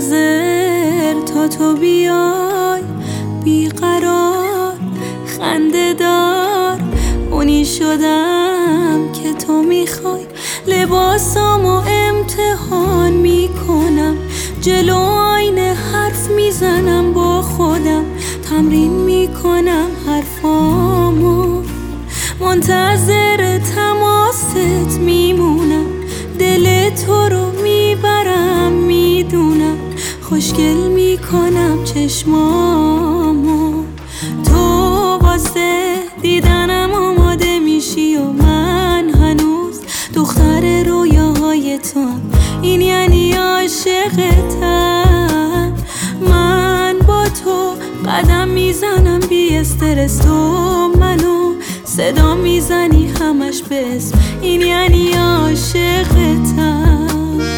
منتظر تا تو بیای، بیقرار خنده دار اونی شدم که تو میخوای. لباسامو امتحان میکنم، جلو آینه حرف میزنم با خودم، تمرین میکنم حرفامو، منتظر تماست میمونم، دل تو رو میبرم میدونم، خوشگل میکنم چشمامو. تو واسه دیدنم آماده میشی و من هنوز دختر رویاهای توام، این یعنی عاشقتم. من با تو قدم میزنم بی استرس، تو منو صدا میزنی همش به اسم، این یعنی عاشقتم.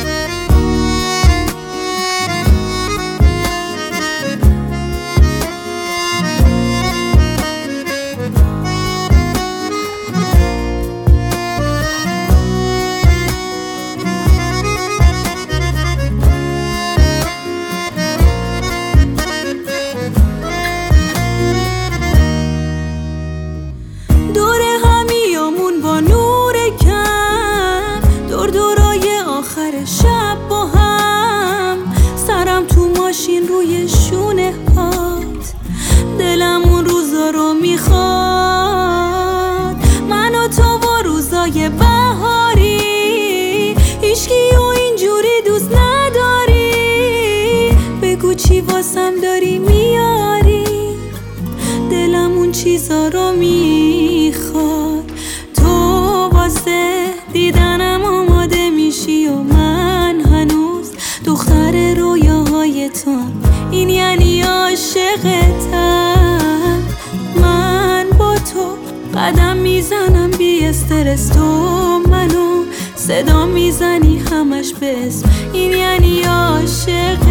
شب با هم سرم تو ماشین روی شونه هات، دلم اون روزا رو میخواد، من و تو و روزای بهاری، هیچکی و اینجوری دوست نداری، بگو چی واسم داری میاری، دلم اون چیزا رو میخواد. تو واسه دیدنم آماده میشی و من هنوز دختر رویاهای توام، این یعنی عاشقتم. من با تو قدم میزنم بی استرس، تو منو صدا میزنی همش به اسم، این یعنی عاشقتم.